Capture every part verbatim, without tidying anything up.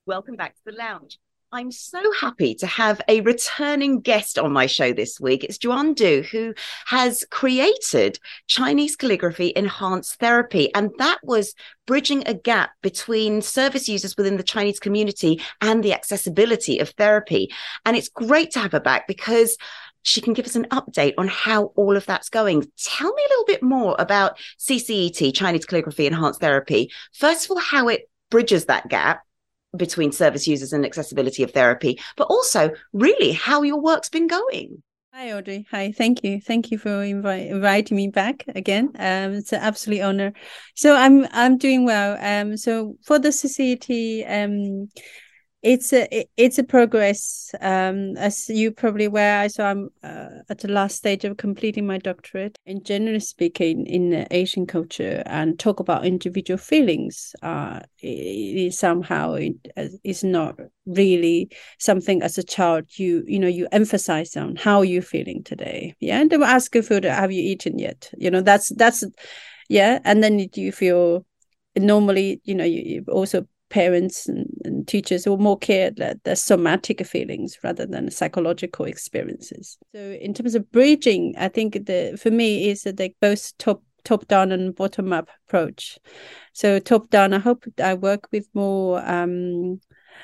Welcome back to the lounge. I'm so happy to have a returning guest on my show this week. It's Juan Du, who has created Chinese calligraphy enhanced therapy. And that was bridging a gap between service users within the Chinese community and the accessibility of therapy. And it's great to have her back because she can give us an update on how all of that's going. Tell me a little bit more about C C E T, Chinese calligraphy enhanced therapy. First of all, how it bridges that gap between service users and accessibility of therapy, but also really how your work's been going. Hi, Audrey. Hi. Thank you. Thank you for invi- inviting me back again. Um, it's an absolute honor. So I'm I'm doing well. Um, so for the C C E T, um, it's a it's a progress. Um, as you probably aware, so I'm uh, at the last stage of completing my doctorate. And generally speaking, in Asian culture, and talk about individual feelings, uh, it is somehow it is not really something as a child you you know you emphasize on how you're feeling today. Yeah, and they will ask you, food, have you eaten yet? You know, that's that's yeah, and then do you feel normally? You know, you, you also. Parents and, and teachers will more care that the somatic feelings rather than psychological experiences. So in terms of bridging, I think the for me is that they both top top down and bottom up approach. So top down, I hope I work with more um,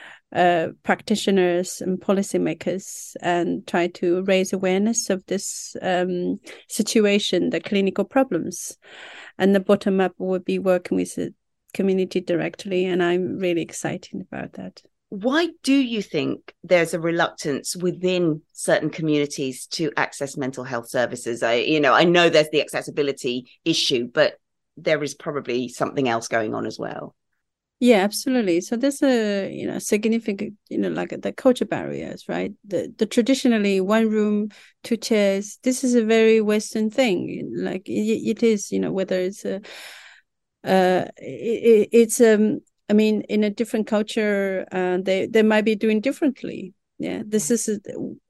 uh, practitioners and policymakers and try to raise awareness of this um, situation, the clinical problems. And the bottom up would be working with the community directly, and I'm really excited about that. Why do you think there's a reluctance within certain communities to access mental health services? I, you know, I know there's the accessibility issue, but there is probably something else going on as well. Yeah, absolutely. So there's a you know significant you know like the culture barriers, right? The the traditionally one room, two chairs. This is a very Western thing. Like it, it is, you know, whether it's a Uh, it, it's um I mean in a different culture uh, they they might be doing differently. Yeah, this is a,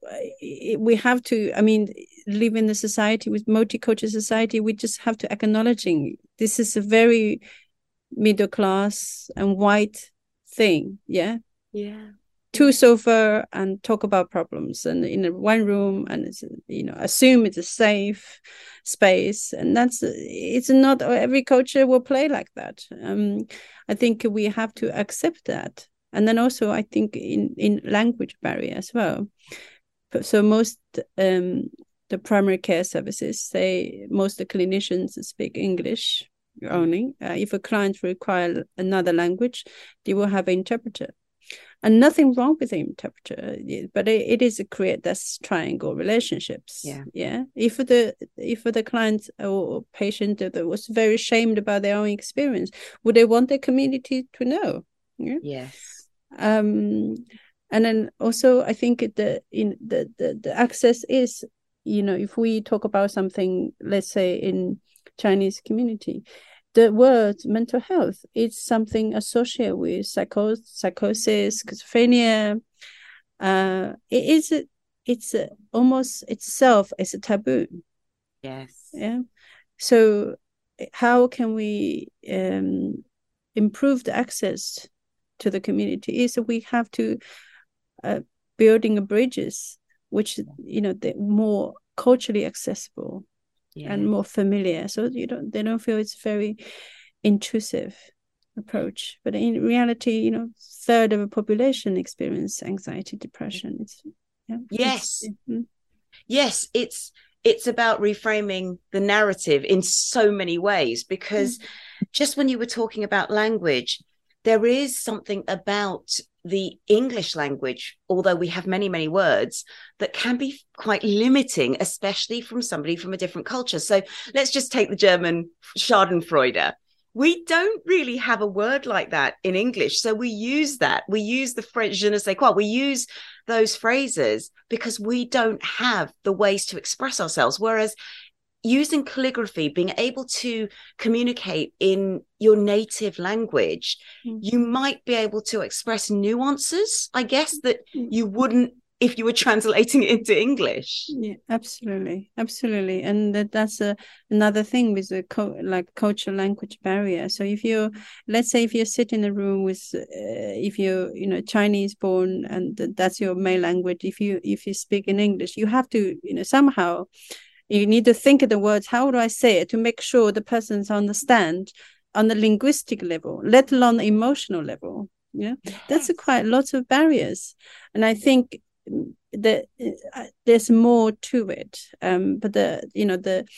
we have to I mean live in a society with multicultural society. We just have to acknowledging this is a very middle class and white thing. Yeah, yeah two sofa and talk about problems and in one room, and it's, you know assume it's a safe space, and that's it's not every culture will play like that. um I think we have to accept that. And then also I think in in language barrier as well. So most um the primary care services, they most the clinicians speak English only. Uh, if a client require another language, they will have an interpreter. And nothing wrong with the interpreter, but it, it is a create that's triangle relationships. Yeah. Yeah. If the if the client or patient that was very ashamed about their own experience, would they want their community to know? Yeah. Yes. Um, and then also I think the in the, the the access is, you know, if we talk about something, let's say in Chinese community, the word mental health is something associated with psycho- psychosis, schizophrenia. Uh, it is it's a, almost itself is a taboo. Yes. Yeah. So how can we um, improve the access to the community? Is we have to uh, building bridges, which you know they're more culturally accessible. Yeah. And more familiar, so you don't they don't feel it's very intrusive approach. But in reality, you know, third of a population experience anxiety, depression. It's yeah. Yes. It's, mm-hmm. Yes, it's it's about reframing the narrative in so many ways, because mm-hmm. just when you were talking about language, there is something about the English language, although we have many, many words, that can be quite limiting, especially from somebody from a different culture. So let's just take the German Schadenfreude. We don't really have a word like that in English. So we use that. We use the French je ne sais quoi. We use those phrases because we don't have the ways to express ourselves. Whereas using calligraphy, being able to communicate in your native language, mm. you might be able to express nuances, I guess, that you wouldn't if you were translating it into English. Yeah, absolutely, absolutely, and that, that's a, another thing with the co- like cultural language barrier. So if you, let's say, if you sit in a room with, uh, if you're, you know, Chinese born and that's your main language, if you if you speak in English, you have to, you know, somehow you need to think of the words. How do I say it to make sure the persons understand on the linguistic level, let alone the emotional level? Yeah, yes. That's a quite lots of barriers, and I think that uh, there's more to it. Um, but the you know the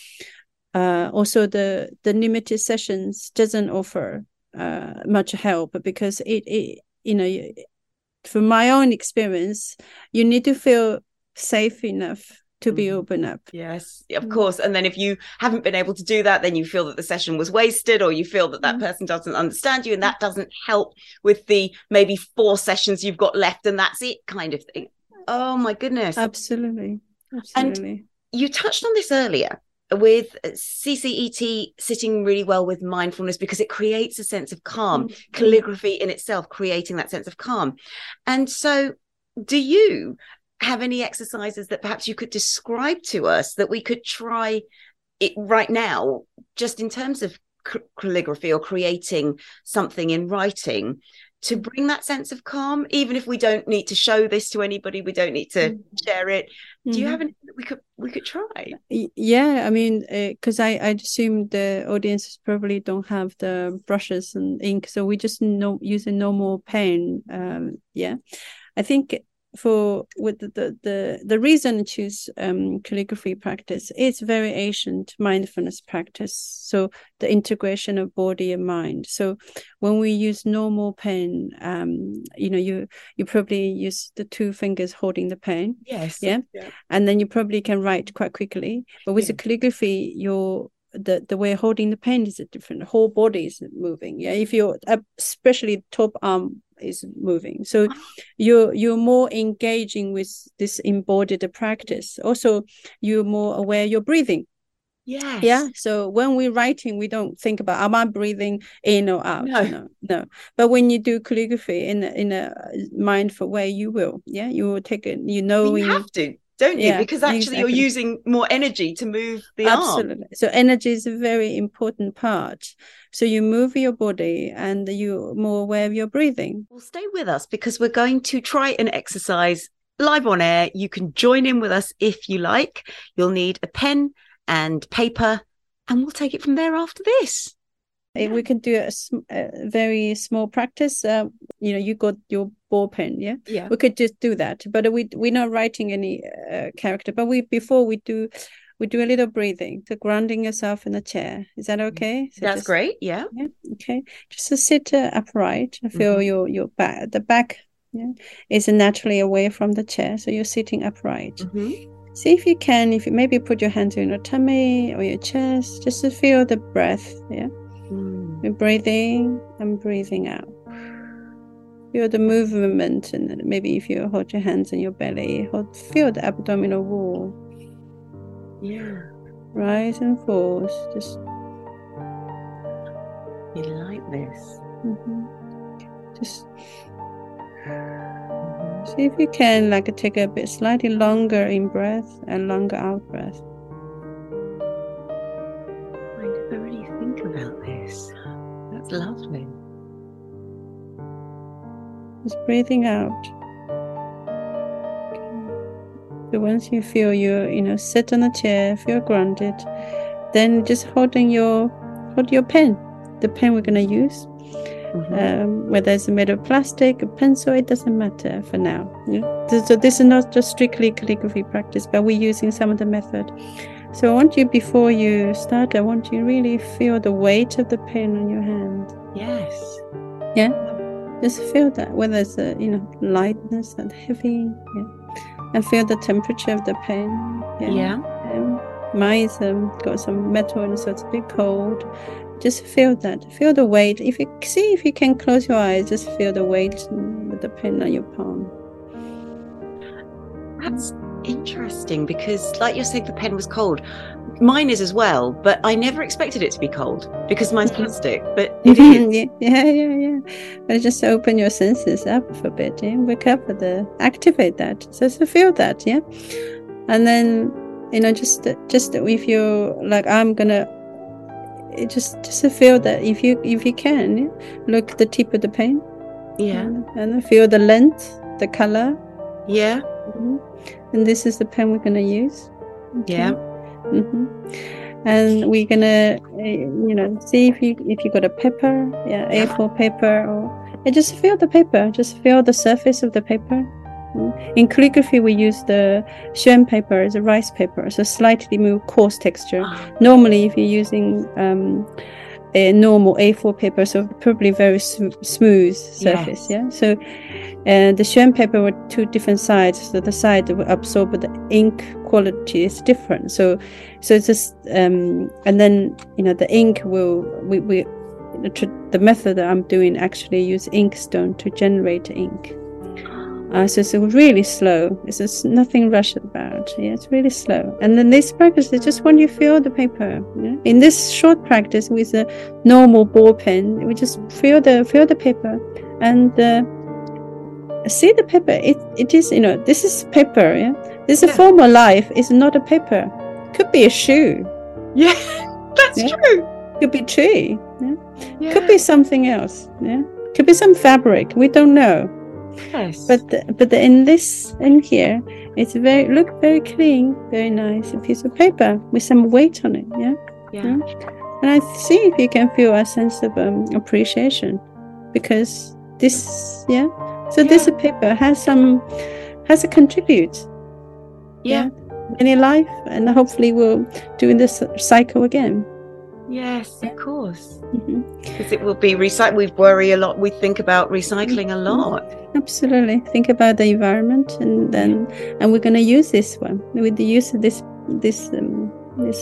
uh, also the the limited sessions doesn't offer uh, much help because it, it you know from my own experience, you need to feel safe enough to be open up. Yes, of course. And then if you haven't been able to do that, then you feel that the session was wasted, or you feel that that mm. person doesn't understand you, and that doesn't help with the maybe four sessions you've got left and that's it kind of thing. Oh my goodness. Absolutely. Absolutely. And you touched on this earlier with C C E T sitting really well with mindfulness because it creates a sense of calm. Mm. Calligraphy in itself creating that sense of calm. And so do you have any exercises that perhaps you could describe to us that we could try it right now, just in terms of c- calligraphy or creating something in writing to bring that sense of calm, even if we don't need to show this to anybody, we don't need to mm-hmm. share it. Do mm-hmm. you have anything that we could we could try? Yeah, I mean, because uh, I I assume the audiences probably don't have the brushes and ink, so we just know use a normal pen. Um, yeah, I think. For with the, the the the reason to choose um calligraphy practice, it's very ancient mindfulness practice, so the integration of body and mind. So when we use normal pen, um you know you you probably use the two fingers holding the pen. Yes. Yeah, yeah. And then you probably can write quite quickly, but with yeah. the calligraphy you're the the way holding the pen is a different, whole body is moving. Yeah, if you're especially top arm is moving, so you're you're more engaging with this embodied practice. Also you're more aware you're breathing. Yes. Yeah, so when we're writing we don't think about am I breathing in or out. No, no, no. But when you do calligraphy in a, in a mindful way, you will. Yeah, you will take it, you know, you have to, don't you? Yeah, because actually exactly. You're using more energy to move the Absolutely. arm. So energy is a very important part. So you move your body and you're more aware of your breathing. Well, stay with us because we're going to try an exercise live on air. You can join in with us if you like. You'll need a pen and paper, and we'll take it from there after this. Yeah. We can do a, a very small practice. Uh, you know, you got your ball pen, yeah. Yeah. We could just do that, but we we're not writing any uh, character. But we before we do, we do a little breathing, so grounding yourself in a chair. Is that okay? So That's just, great. Yeah. Yeah. Okay. Just to sit uh, upright. Feel mm-hmm. your your back. The back, yeah, is naturally away from the chair, so you're sitting upright. Mm-hmm. See if you can. If you maybe put your hands on your tummy or your chest, just to feel the breath. Yeah. Mm. You're breathing and breathing out. Feel the movement, and maybe if you hold your hands on your belly, hold, feel the abdominal wall. Yeah. Rise and falls. Just. You like this. Mm-hmm. Just. See if you can, like, take a bit slightly longer in breath and longer out breath. I never really think about this. That's lovely. Just breathing out. So once you feel you, you know, sit on a chair, feel grounded, then just holding your, hold your pen, the pen we're going to use. Mm-hmm. Um, whether it's made of plastic, a pencil, it doesn't matter for now. Yeah? So this is not just strictly calligraphy practice, but we're using some of the method. So I want you, before you start, I want you to really feel the weight of the pen on your hand. Yes. Yeah. Just feel that, whether it's a, you know, lightness and heavy. Yeah. And feel the temperature of the pen. Yeah. Yeah. Um, mine's um, got some metal in it, so it's a bit cold. Just feel that. Feel the weight. If you see if you can close your eyes, just feel the weight with the pen on your palm. That's interesting, because like you're saying, the pen was cold. Mine is as well, but I never expected it to be cold because mine's plastic, but it is. yeah, yeah, yeah, yeah. But just open your senses up for a bit, yeah. Wake up with the activate that. So, so feel that, yeah. And then, you know, just just if you're like, I'm gonna just just feel that if you if you can, yeah? Look at the tip of the pen. Yeah. And, and feel the length, the color. Yeah. Mm-hmm. And this is the pen we're gonna use. Okay. Yeah. Mm-hmm. And we're gonna, uh, you know, see if you if you got a paper, yeah, A four paper, or and just feel the paper, just feel the surface of the paper. Mm. In calligraphy, we use the Xuan paper as a rice paper, so slightly more coarse texture. Oh. Normally, if you're using um, a normal A four paper, so probably very sm- smooth surface, Yes. yeah. So. And uh, the Xuan paper were two different sides, so the side that will absorb the ink quality is different. So, so it's just um, and then you know the ink will we we the, tr- the method that I'm doing actually use inkstone to generate ink. Uh, so it's really slow. It's just nothing rushed about. Yeah, it's really slow. And then this practice is just when you feel the paper. Yeah? In this short practice with a normal ball pen, we just feel the feel the paper and. Uh, See the paper. It it is, you know, this is paper. Yeah, this is Yeah. a form of life. It's not a paper. Could be a shoe. Yeah, that's Yeah. true. Could be tree. Yeah. Yeah. Could be something else. Yeah. Could be some fabric. We don't know. Yes. But the, but the, in this in here, it's very look very clean, very nice. A piece of paper with some weight on it. Yeah. yeah. Yeah. And I see if you can feel a sense of um, appreciation, because this yeah. So Yeah. this paper has some has a contribute. Yeah. In your life, and hopefully we'll do this cycle again. Yes, of course. Mm-hmm. Because it will be recycled. We worry a lot. We think about recycling a lot. Absolutely. Think about the environment, and then and we're going to use this one with the use of this this um, this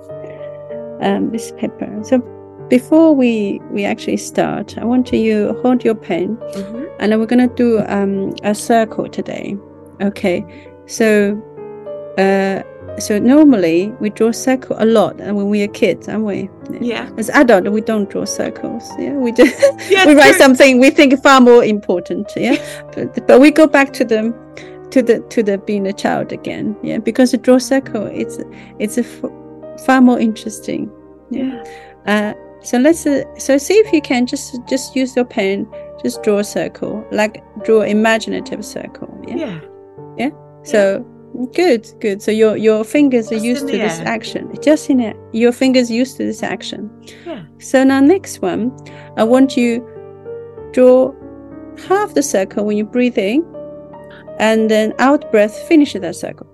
um, this paper. So before we we actually start, I want you to hold your pen, Mm-hmm. and we're going to do um, a circle today. Okay. So. Uh, so normally we draw circle a lot, and when we are kids, aren't we? Yeah. As adult, we don't draw circles. Yeah, we just Yeah, we write true. something we think far more important. Yeah, but, but we go back to the to the to the being a child again. Yeah, because to draw circle, it's it's a f- far more interesting. Yeah. Uh, so let's uh, so see if you can just just use your pen, just draw a circle, like draw imaginative circle. Yeah. Yeah. Yeah. So. Good, good. So your your fingers are Just used in to the this air. action. Just in it. Your fingers used to this action. Yeah. So now next one, I want you draw half the circle when you breathe in, and then out breath finish that circle.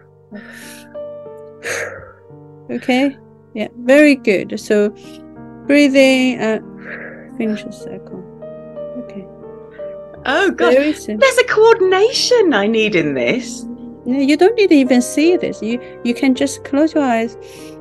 Okay. Yeah. Very good. So breathe in and finish the circle. Okay. Oh God. Very simple. There's a coordination I need in this. No, you don't need to even see this. You you can just close your eyes.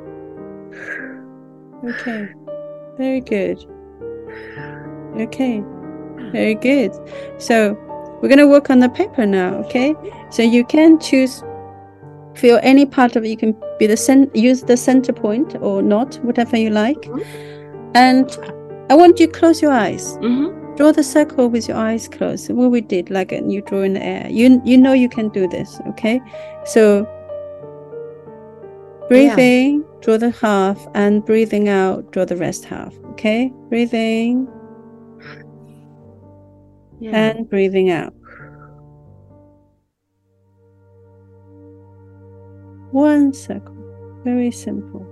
Okay. Very good. Okay. Very good. So we're going to work on the paper now, okay? So you can choose, feel any part of it. You can be the cent- use the center point or not, whatever you like. Mm-hmm. And I want you to close your eyes. Mm-hmm. Draw the circle with your eyes closed. What we did, like uh, you draw in the air. You you know you can do this, okay? So breathe Yeah. in, draw the half, and breathing out, draw the rest half. Okay? Breathing Yeah. and breathing out. One circle. Very simple.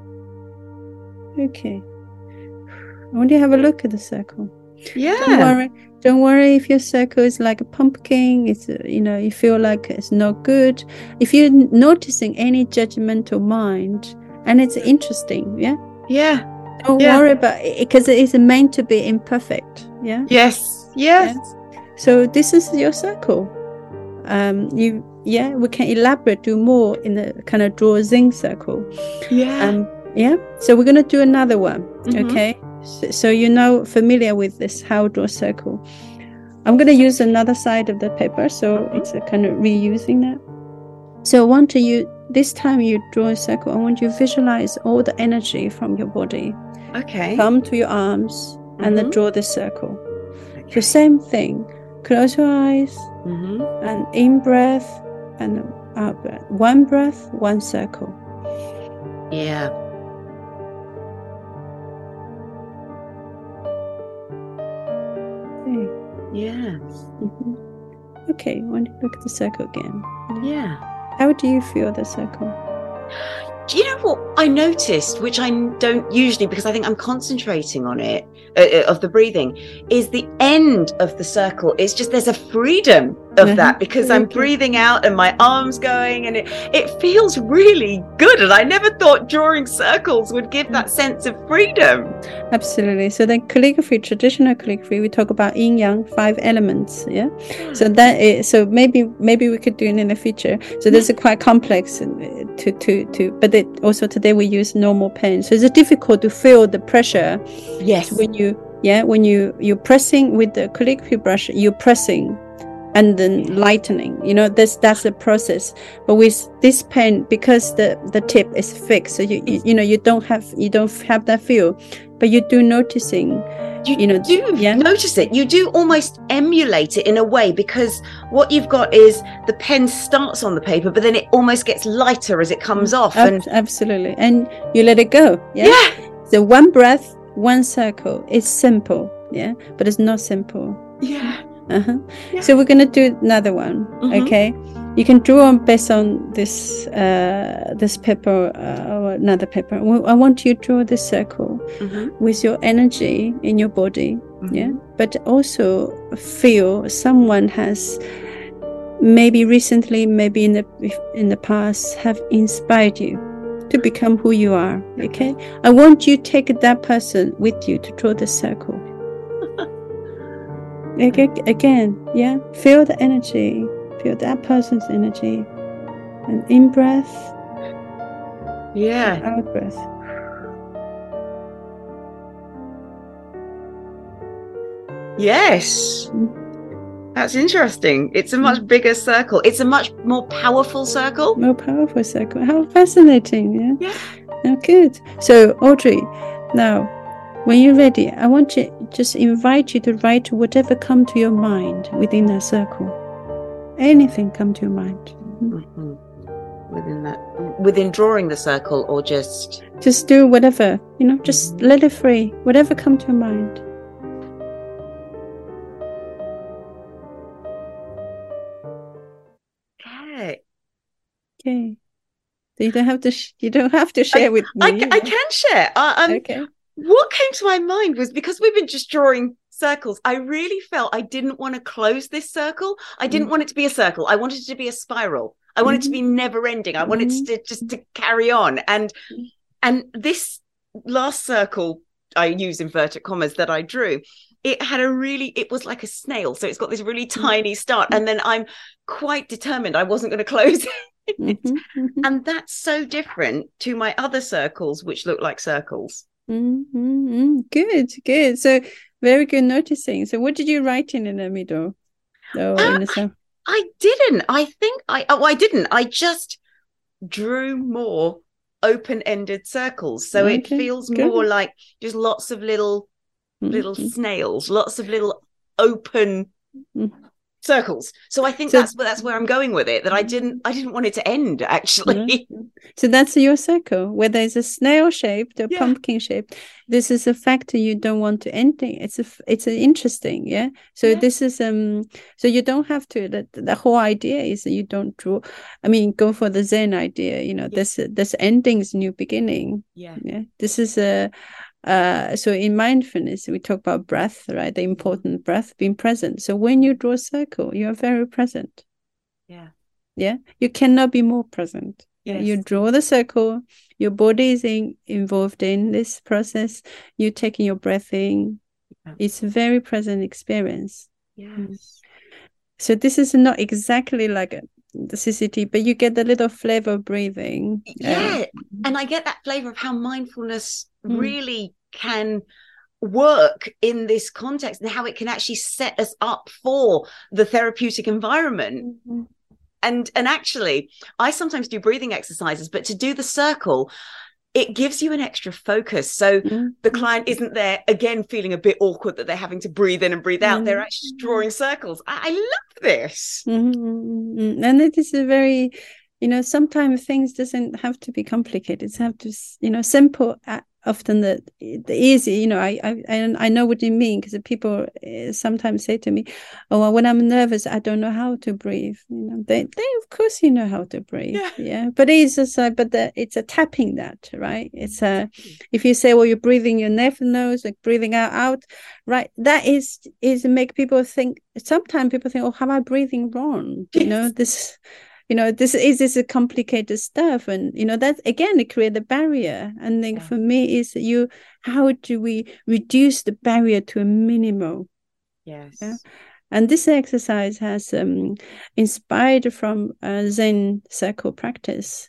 Okay. I want you to have a look at the circle. yeah. Don't worry. Don't worry if your circle is like a pumpkin. It's uh, you know you feel like it's not good. If you're noticing any judgmental mind, and it's interesting, yeah. Yeah. Don't Yeah. worry about it because it is meant to be imperfect. Yeah. Yes. Yes. So this is your circle. Um, you yeah. We can elaborate, do more in the kind of draw a zing circle. Yeah. Um, yeah. So we're gonna do another one. Mhm. Okay. So, so you're now familiar with this how draw circle. I'm going to use another side of the paper, so Mhm. it's a kind of reusing that. So I want you, this time you draw a circle, I want you to visualize all the energy from your body. Okay. Come to your arms mm-hmm. and then draw the circle. Okay. So same thing. Close your eyes mm-hmm. and in breath and out breath. One breath, one circle. Yeah. Okay. Yes. Mm-hmm. Okay, I want to look at the circle again. Yeah. How do you feel the circle? Do you know what I noticed, which I don't usually, because I think I'm concentrating on it, uh, of the breathing, is the end of the circle. It's just, there's a freedom of uh-huh. that, because I'm okay. breathing out and my arms going, and it, it feels really good. And I never thought drawing circles would give that sense of freedom. Absolutely. So the calligraphy, traditional calligraphy, we talk about yin yang, five elements. Yeah. So that is, so maybe maybe we could do it in the future. So this is quite complex to to to, but it, also today we use normal pen. So it's difficult to feel the pressure. Yes. When you yeah when you you're pressing with the calligraphy brush, you're pressing and then lightening, you know, this that's the process. But with this pen, because the the tip is fixed, so you you, you know you don't have you don't have that feel, but you do noticing. You, you know, do yeah? notice it. You do almost emulate it in a way, because what you've got is the pen starts on the paper, but then it almost gets lighter as it comes off. Ab- and absolutely, and you let it go. Yeah. yeah. So one breath, one circle. It's simple, yeah, but it's not simple. Yeah. Uh-huh. Yeah. So we're going to do another one. Mm-hmm. Okay, you can draw on based on this uh, this paper uh, or another paper. I want you to draw this circle mm-hmm. with your energy in your body. Mm-hmm. Yeah, but also feel someone has maybe recently, maybe in the in the past, have inspired you to become who you are. Okay, I want you to take that person with you to draw the circle. Again, yeah, feel the energy, feel that person's energy, and in breath, yeah, out breath. Yes, mm-hmm. That's interesting. It's a much mm-hmm. bigger circle. It's a much more powerful circle. More powerful circle. How fascinating! Yeah. Yeah. Oh, good. So, Audrey, now, when you're ready, I want to just invite you to write whatever come to your mind within that circle. Anything come to your mind. Mm-hmm. Mm-hmm. Within that, within drawing the circle, or just just do whatever, you know, just mm-hmm. let it free. Whatever come to your mind. Okay. Okay. So you don't have to. Sh- you don't have to share I, with me. I, I can share. Uh, um, okay. What came to my mind was, because we've been just drawing circles, I really felt I didn't want to close this circle. I didn't mm. want it to be a circle. I wanted it to be a spiral. I wanted mm-hmm. it to be never ending. I wanted mm-hmm. it to just to carry on. And and this last circle, I use inverted commas, that I drew, it had a really, it was like a snail. So it's got this really tiny start. And then I'm quite determined I wasn't going to close it. Mm-hmm. Mm-hmm. And that's so different to my other circles, which look like circles. Mm-hmm. Good, good. So very good noticing. So what did you write in in the middle? Oh, uh, in the I, I didn't. I think I. Oh, I didn't. I just drew more open-ended circles, so okay, it feels good. More like just lots of little, mm-hmm. little snails, lots of little open. Mm-hmm. circles. So I think so, that's that's where I'm going with it, that I didn't I didn't want it to end, actually. So that's your circle, where there's a snail shaped or yeah. pumpkin shaped. This is a factor you don't want to end it. It's a it's an interesting, yeah. So yeah. this is um so you don't have to, the, the whole idea is that you don't draw, I mean, go for the Zen idea, you know, yeah. this this ending's new beginning. Yeah. Yeah. This is a Uh, so in mindfulness, we talk about breath, right? The important breath, being present. So when you draw a circle, you are very present. Yeah. Yeah. You cannot be more present. Yes. You draw the circle, your body is in, involved in this process. You taking your breath in. Yeah. It's a very present experience. Yes. So this is not exactly like a, the C C T, but you get the little flavor of breathing. Yeah. Um, and I get that flavor of how mindfulness mm. really can work in this context, and how it can actually set us up for the therapeutic environment. Mm-hmm. and and actually, I sometimes do breathing exercises, but to do the circle, it gives you an extra focus. So mm-hmm. the client isn't there again feeling a bit awkward that they're having to breathe in and breathe out. Mm-hmm. They're actually drawing circles. I, I love this. Mm-hmm. And it is a very, you know, sometimes things doesn't have to be complicated. It's have to, you know, simple. Uh, often the the easy, you know, I I I know what you mean, because people sometimes say to me, "Oh, well, when I'm nervous, I don't know how to breathe." You know, they they of course you know how to breathe, yeah. yeah. But it's just like, but the, it's a tapping that, right? It's a if you say, "Well, you're breathing your nose, like breathing out, out," right? That is is make people think. Sometimes people think, "Oh, am I breathing wrong?" Yes. You know, this. You know, this is this is complicated stuff, and you know that again it creates a barrier. And then yeah. for me is you, how do we reduce the barrier to a minimum? Yes. Yeah? And this exercise has um, inspired from uh, Zen circle practice.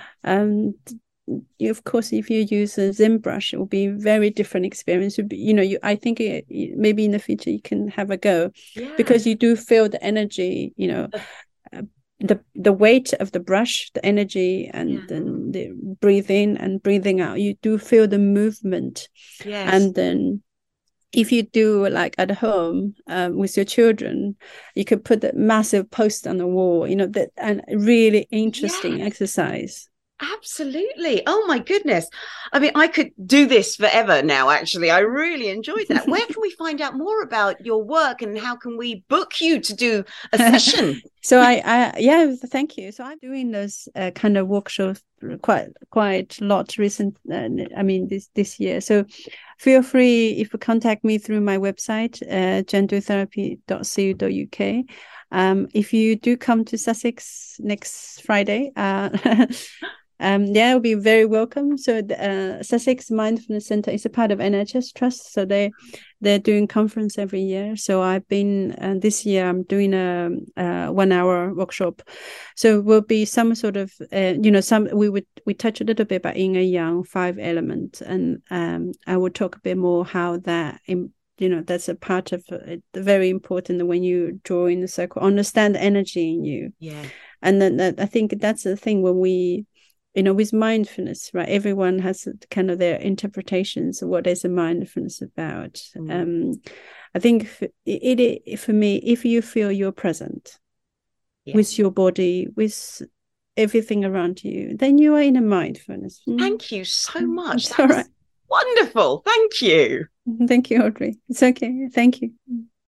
Um, you, of course, if you use a Zen brush, it will be a very different experience. Be, you know, you I think it, maybe in the future you can have a go, yeah. because you do feel the energy. You know. Uh, the the weight of the brush, the energy, and yeah. then the breathing and breathing out, you do feel the movement. Yes. And then if you do like at home um, with your children, you could put a massive post on the wall, you know, that and really interesting yes. exercise. Absolutely. Oh my goodness. I mean, I could do this forever now, actually. I really enjoyed that. Where can we find out more about your work, and how can we book you to do a session? So I, I, yeah, thank you. So I'm doing this uh, kind of workshop quite, quite a lot recent. Uh, I mean, this, this year. So feel free if you contact me through my website, uh, gendo therapy dot co dot uk. Um, if you do come to Sussex next Friday, uh, Um, yeah, it'll be very welcome. So the uh, Sussex Mindfulness Centre is a part of N H S Trust. So they they're doing conference every year. So I've been uh, this year I'm doing a, a one hour workshop. So it will be some sort of uh, you know some we would we touch a little bit about yin and yang, five elements, and um, I will talk a bit more how that. In, you know that's a part of it, very important when you draw in the circle, understand the energy in you. Yeah, and then that, I think that's the thing when we. You know, with mindfulness, right? Everyone has kind of their interpretations of what is a mindfulness about. Mm. Um, I think it, it, it for me, if you feel you're present yeah. with your body, with everything around you, then you are in a mindfulness. Mm. Thank you so much. That's all right. Wonderful. Thank you. Thank you, Audrey. It's okay. Thank you.